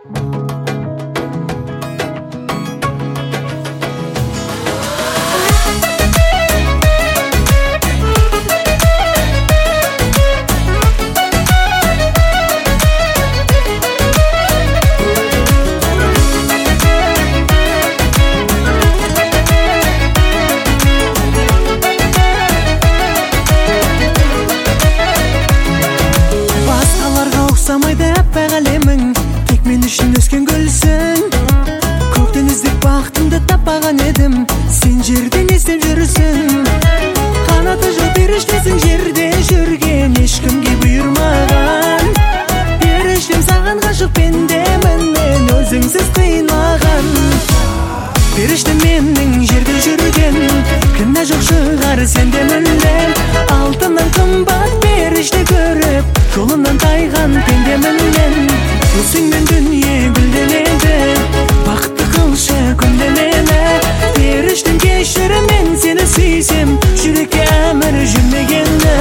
Самайда әппақ әлемің, тек мен үшін өскен гүлсің. Көктен іздеп бақытымды таппаған едім, сен жерден іздеп жүрсің. Қанаты жоқ періштесің, жерде жүрген ешкімге бұйырмаған. Періштем саған ғашық пендемін, мен өзіңсіз қиналған. Періштем менің жерде жүрген, кінә жоқ шығар сенде мүлдем. Алтыннан қымбат періште көріп, жолымнан тайған пендемін мен. Өзіңмен дүние гүлденеді, бақытты қылшы күнде мені. Періштем кешір, мен сені сүйсем, жүрекке әмір жүрмегені.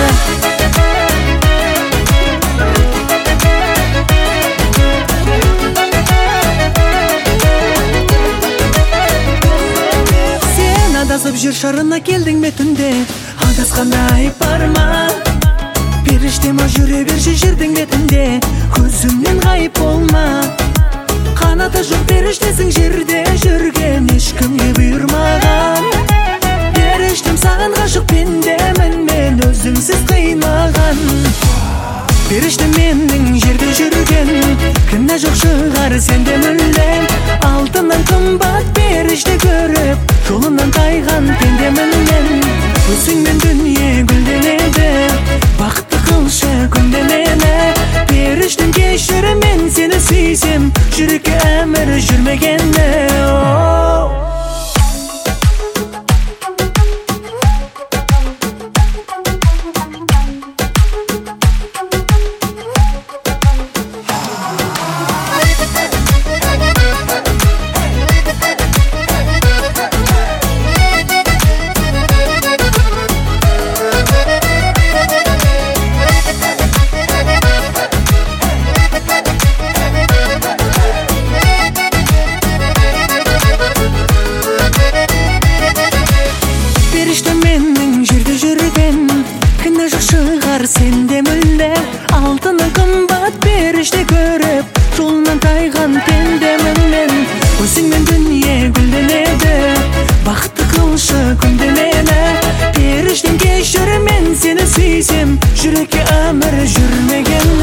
Сен адасып жер шарына келдің бе түнде, адасқанда айып бар ма? Періштем жүре берші жердің бетінде, көзімнен ғайып болма. Қанаты жоқ періштесің, жерде жүрген ешкімге бұйырмаған. Періштем саған ғашық пендемін, мен өзіңсіз қиналған. Періштем менің жерде жүрген, кінә жоқ шығар сенде мүлдем. Алтыннан қымбат періште көріп, жолымнан тайған пендемін мен. Өзіңмен дүние гүлденеді, бақытты қылшы күнде мені. Періштем кешір, мен сені сүйсем, жүрекке әмір жүрмегені. Періштем менің жерде жүрген, кінә жоқ шығар сенде мүлдем. Алтыннан қымбат періште көріп, жолынан тайған пендемін мен. Өзіңмен дүние гүлденеді, бақытты қылшы күнде мені. Періштем кешір, мен сені сүйсем, жүрекке әмір жүрмеген.